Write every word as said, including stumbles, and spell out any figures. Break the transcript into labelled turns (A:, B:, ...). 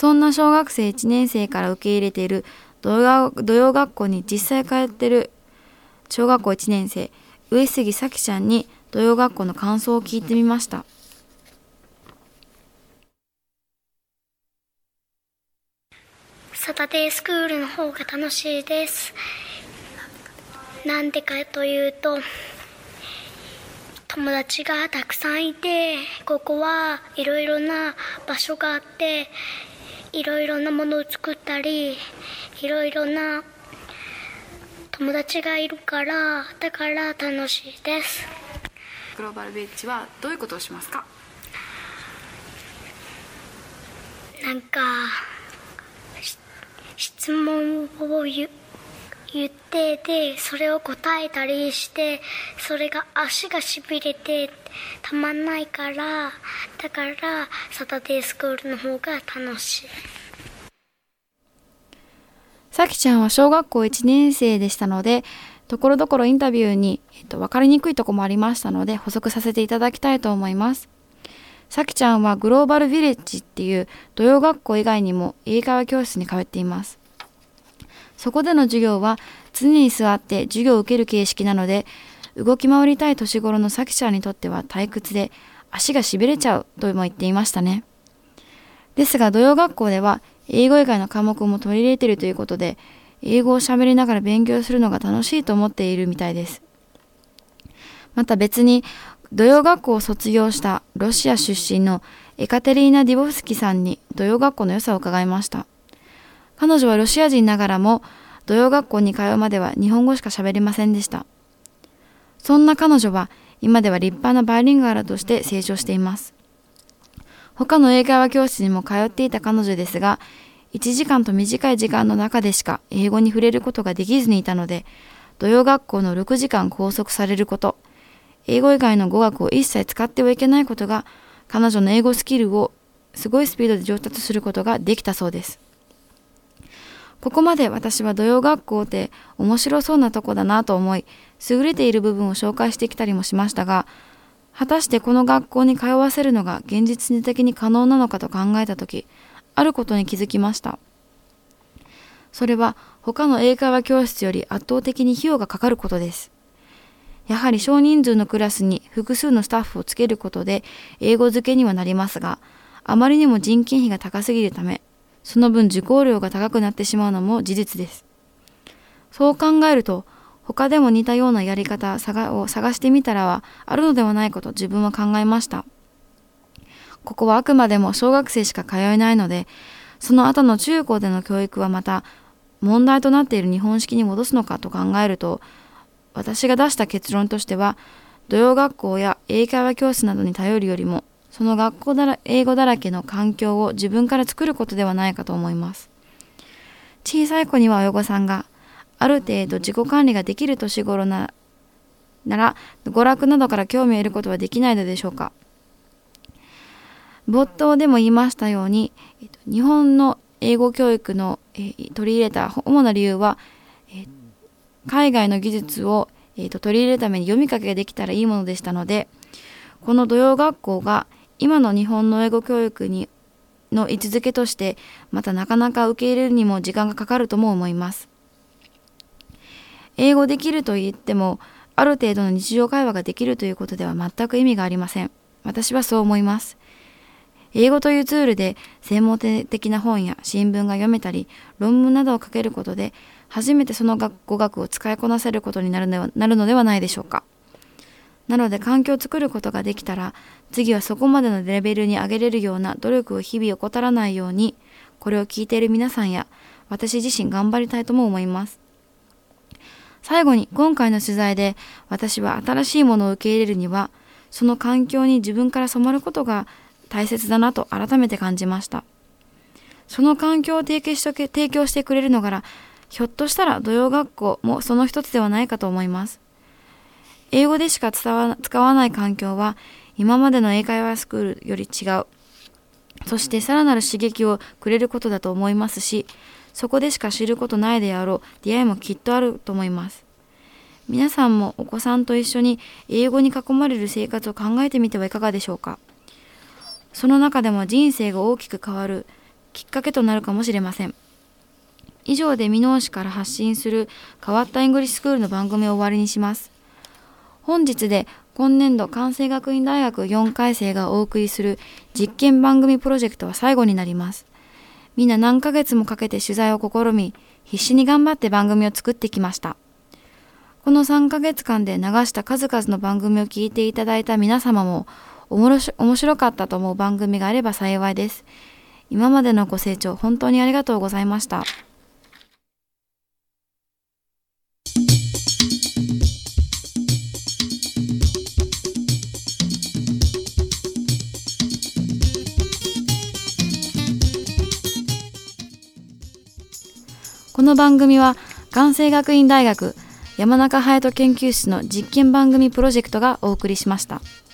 A: そんな小学生いちねん生から受け入れている土曜、土曜学校に実際通っている小学校いちねん生、上杉咲ちゃんに土曜学校の感想を聞いてみました。
B: サタデースクールの方が楽しいです。なんでかというと、友達がたくさんいて、ここはいろいろな場所があって、いろいろなものを作ったり、いろいろな友達がいるから、だから楽しいです。
A: グローバルビレッジはどういうことをしますか？
B: なんか質問を言言ってでそれを答えたりして、それが足がしびれてたまんないから、だからサタデースクールの方が楽しい。
A: さきちゃんは小学校いちねん生でしたので、ところどころインタビューに、えっと、分かりにくいところもありましたので補足させていただきたいと思います。さきちゃんはグローバルビレッジっていう土曜学校以外にも英会話教室に通っています。そこでの授業は常に座って授業を受ける形式なので、動き回りたい年頃のさきちゃんにとっては退屈で足がしびれちゃうとも言っていましたね。ですが土曜学校では英語以外の科目も取り入れているということで、英語を喋りながら勉強するのが楽しいと思っているみたいです。また別に土曜学校を卒業したロシア出身のエカテリーナ・ディボフスキさんに土曜学校の良さを伺いました。彼女はロシア人ながらも土曜学校に通うまでは日本語しか喋れませんでした。そんな彼女は今では立派なバイリンガルとして成長しています。他の英会話教室にも通っていた彼女ですが、いちじかんと短い時間の中でしか英語に触れることができずにいたので、土曜学校のろくじかん拘束されること、英語以外の語学を一切使ってはいけないことが、彼女の英語スキルをすごいスピードで上達することができたそうです。ここまで私は土曜学校って面白そうなとこだなと思い、優れている部分を紹介してきたりもしましたが、果たしてこの学校に通わせるのが現実的に可能なのかと考えたとき、あることに気づきました。それは他の英会話教室より圧倒的に費用がかかることです。やはり少人数のクラスに複数のスタッフをつけることで英語付けにはなりますが、あまりにも人件費が高すぎるため、その分受講料が高くなってしまうのも事実です。そう考えると、他でも似たようなやり方を探してみたらはあるのではないかと自分は考えました。ここはあくまでも小学生しか通えないので、その後の中高での教育はまた問題となっている日本式に戻すのかと考えると、私が出した結論としては、土曜学校や英会話教室などに頼るよりも、その学校だら英語だらけの環境を自分から作ることではないかと思います。小さい子には親御さんがある程度自己管理ができる年頃ななら娯楽などから興味を得ることはできないのでしょうか。冒頭でも言いましたように、日本の英語教育の取り入れた主な理由は、海外の技術を取り入れるために読み書きができたらいいものでしたので、この土曜学校が今の日本の英語教育にの位置づけとしてまたなかなか受け入れるにも時間がかかるとも思います。英語できると言ってもある程度の日常会話ができるということでは全く意味がありません。私はそう思います。英語というツールで専門的な本や新聞が読めたり論文などを書けることで初めてその語学を使いこなせることになるのでは、なるのではないでしょうか。なので環境を作ることができたら、次はそこまでのレベルに上げれるような努力を日々怠らないように、これを聞いている皆さんや私自身頑張りたいとも思います。最後に今回の取材で私は新しいものを受け入れるには、その環境に自分から染まることが大切だなと改めて感じました。その環境を提供して、提供してくれるのなら、ひょっとしたら土曜学校もその一つではないかと思います。英語でしか伝わ使わない環境は今までの英会話スクールより違う。そしてさらなる刺激をくれることだと思いますし、そこでしか知ることないであろう出会いもきっとあると思います。皆さんもお子さんと一緒に英語に囲まれる生活を考えてみてはいかがでしょうか。その中でも人生が大きく変わるきっかけとなるかもしれません。以上で箕面市から発信する変わったイングリッシュスクールの番組を終わりにします。本日で今年度関西学院大学よんかい生がお送りする実験番組プロジェクトは最後になります。みんな何ヶ月もかけて取材を試み、必死に頑張って番組を作ってきました。このさんかげつかんで流した数々の番組を聞いていただいた皆様も、おもろし面白かったと思う番組があれば幸いです。今までのご清聴本当にありがとうございました。この番組は関西学院大学山中隼人研究室の実験番組プロジェクトがお送りしました。